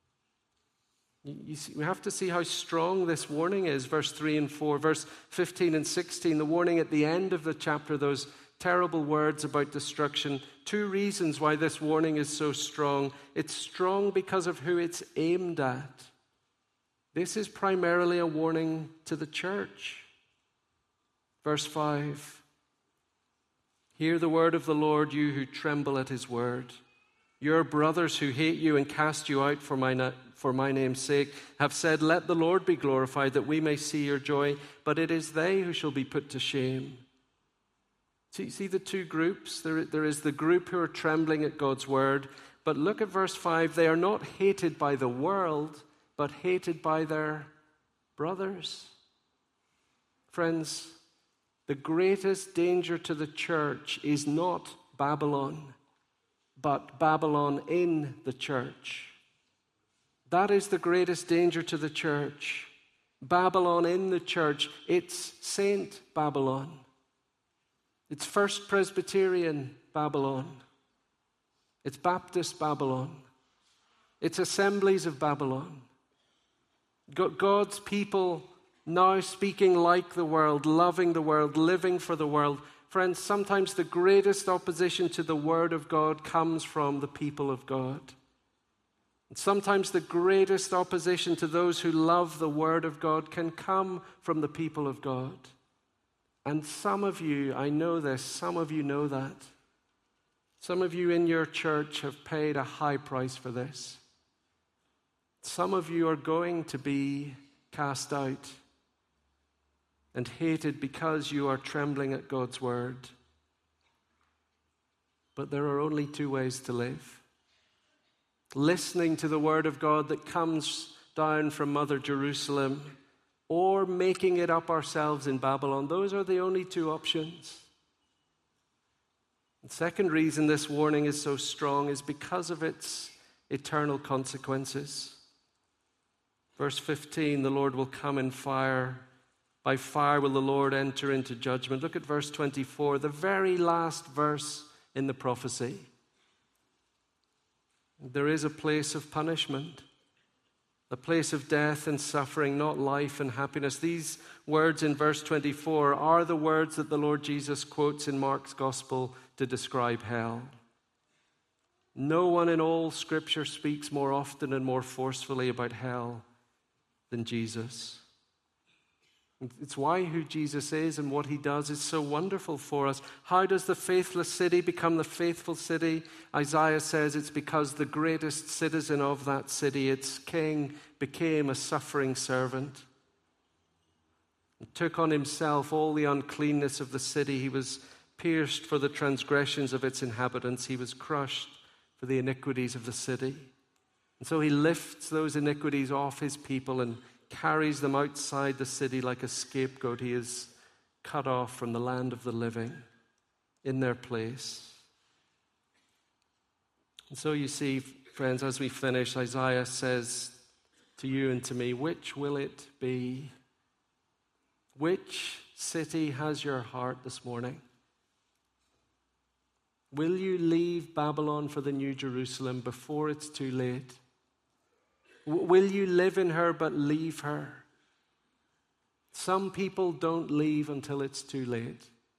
You see, we have to see how strong this warning is, verse 3 and 4, verse 15 and 16, the warning at the end of the chapter, those terrible words about destruction. Two reasons why this warning is so strong. It's strong because of who it's aimed at. This is primarily a warning to the church. Verse 5. Hear the word of the Lord, you who tremble at his word. Your brothers who hate you and cast you out for my name's sake have said, let the Lord be glorified, that we may see your joy. But it is they who shall be put to shame. See the two groups? There is the group who are trembling at God's word. But look at verse 5. They are not hated by the world, but hated by their brothers. Friends, the greatest danger to the church is not Babylon, but Babylon in the church. That is the greatest danger to the church. Babylon in the church. It's Saint Babylon. It's First Presbyterian Babylon. It's Baptist Babylon. It's Assemblies of Babylon. God's people now speaking like the world, loving the world, living for the world. Friends, sometimes the greatest opposition to the Word of God comes from the people of God. And sometimes the greatest opposition to those who love the Word of God can come from the people of God. And some of you, I know this, some of you know that. Some of you in your church have paid a high price for this. Some of you are going to be cast out and hated because you are trembling at God's word. But there are only two ways to live. Listening to the word of God that comes down from Mother Jerusalem, or making it up ourselves in Babylon. Those are the only two options. The second reason this warning is so strong is because of its eternal consequences. Verse 15, the Lord will come in fire. By fire will the Lord enter into judgment. Look at verse 24, the very last verse in the prophecy. There is a place of punishment, a place of death and suffering, not life and happiness. These words in verse 24 are the words that the Lord Jesus quotes in Mark's Gospel to describe hell. No one in all Scripture speaks more often and more forcefully about hell than Jesus. It's why who Jesus is and what he does is so wonderful for us. How does the faithless city become the faithful city? Isaiah says it's because the greatest citizen of that city, its king, became a suffering servant. He took on himself all the uncleanness of the city. He was pierced for the transgressions of its inhabitants. He was crushed for the iniquities of the city. And so he lifts those iniquities off his people and carries them outside the city like a scapegoat. He is cut off from the land of the living in their place. And so you see, friends, as we finish, Isaiah says to you and to me, which will it be? Which city has your heart this morning? Will you leave Babylon for the New Jerusalem before it's too late? Will you live in her but leave her? Some people don't leave until it's too late.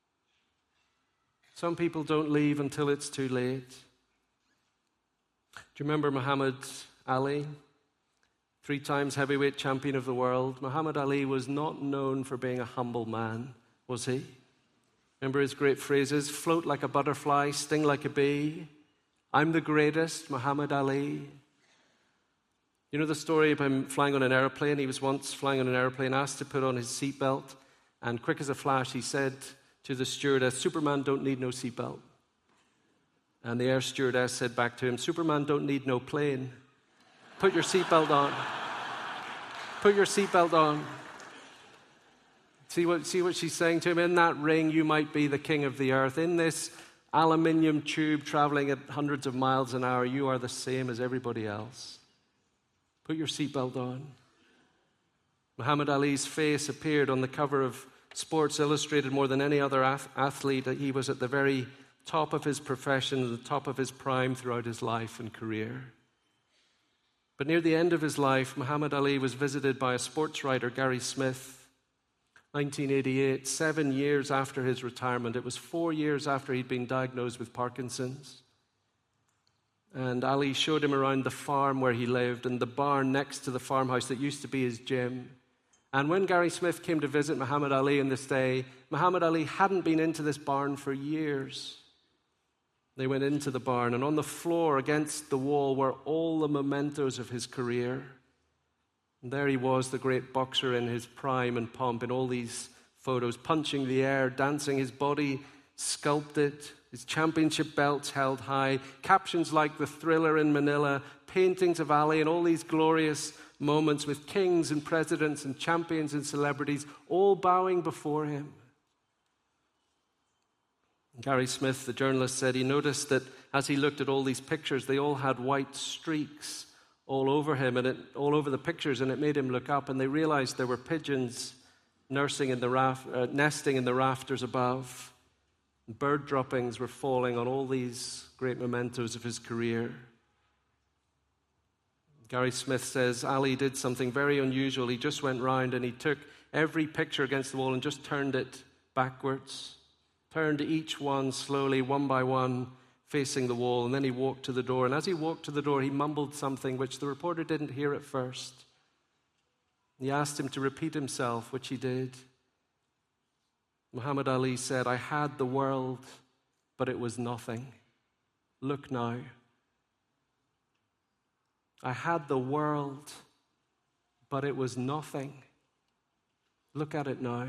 Some people don't leave until it's too late. Do you remember Muhammad Ali? 3 times heavyweight champion of the world. Muhammad Ali was not known for being a humble man, was he? Remember his great phrases? Float like a butterfly, sting like a bee. I'm the greatest, Muhammad Ali. You know the story of him flying on an airplane? He was once flying on an airplane, asked to put on his seatbelt, and quick as a flash, he said to the stewardess, Superman don't need no seatbelt. And the air stewardess said back to him, Superman don't need no plane. Put your seatbelt on. Put your seatbelt on. See what she's saying to him? In that ring, you might be the king of the earth. In this aluminium tube traveling at hundreds of miles an hour, you are the same as everybody else. Put your seatbelt on. Muhammad Ali's face appeared on the cover of Sports Illustrated more than any other athlete. He was at the very top of his profession, the top of his prime throughout his life and career. But near the end of his life, Muhammad Ali was visited by a sports writer, Gary Smith, 1988, 7 years after his retirement. It was 4 years after he'd been diagnosed with Parkinson's. And Ali showed him around the farm where he lived and the barn next to the farmhouse that used to be his gym. And when Gary Smith came to visit Muhammad Ali on this day, Muhammad Ali hadn't been into this barn for years. They went into the barn, and on the floor against the wall were all the mementos of his career. And there he was, the great boxer in his prime and pomp, in all these photos, punching the air, dancing, his body sculpted, his championship belts held high, captions like the Thriller in Manila, paintings of Ali, and all these glorious moments with kings and presidents and champions and celebrities all bowing before him. Gary Smith, the journalist, said he noticed that as he looked at all these pictures, they all had white streaks all over him and all over the pictures, and it made him look up, and they realized there were pigeons nesting in the rafters above. Bird droppings were falling on all these great mementos of his career. Gary Smith says Ali did something very unusual. He just went round and he took every picture against the wall and just turned it backwards. Turned each one slowly, one by one, facing the wall, and then he walked to the door. And as he walked to the door, he mumbled something which the reporter didn't hear at first. He asked him to repeat himself, which he did. Muhammad Ali said, I had the world, but it was nothing. Look now. I had the world, but it was nothing. Look at it now.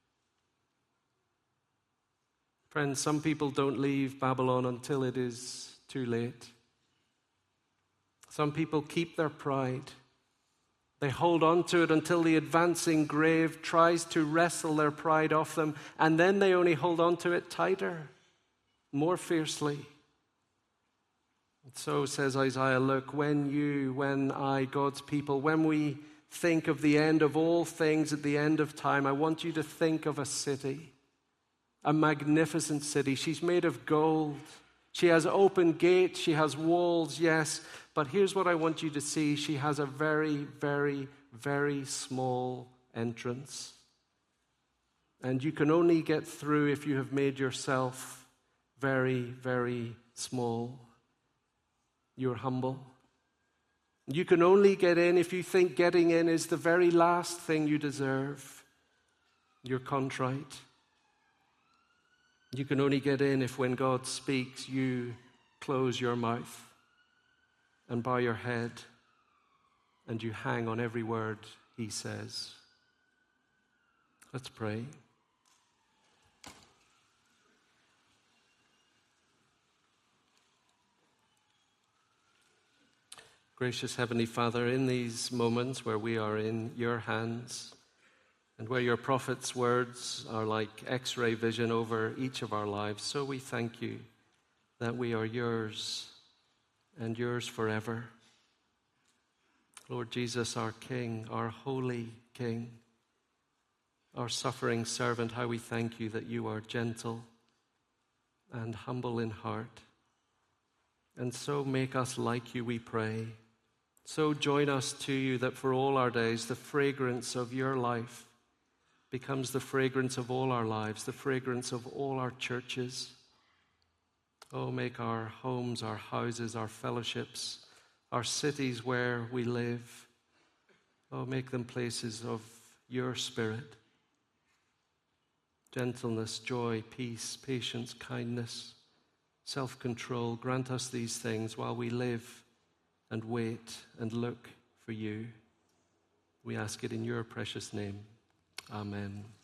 Friends, some people don't leave Babylon until it is too late. Some people keep their pride. They hold on to it until the advancing grave tries to wrestle their pride off them, and then they only hold on to it tighter, more fiercely. And so says Isaiah, look, when I, God's people, when we think of the end of all things at the end of time, I want you to think of a city, a magnificent city. She's made of gold. She has open gates. She has walls, yes. But here's what I want you to see. She has a very, very, very small entrance. And you can only get through if you have made yourself very, very small. You're humble. You can only get in if you think getting in is the very last thing you deserve. You're contrite. You can only get in if when God speaks, you close your mouth and bow your head and you hang on every word he says. Let's pray. Gracious Heavenly Father, in these moments where we are in your hands, and where your prophet's words are like X-ray vision over each of our lives, so we thank you that we are yours and yours forever. Lord Jesus, our King, our holy King, our suffering servant, how we thank you that you are gentle and humble in heart. And so make us like you, we pray. So join us to you that for all our days the fragrance of your life becomes the fragrance of all our lives, the fragrance of all our churches. Oh, make our homes, our houses, our fellowships, our cities where we live, oh, make them places of your Spirit. Gentleness, joy, peace, patience, kindness, self-control. Grant us these things while we live and wait and look for you. We ask it in your precious name. Amen.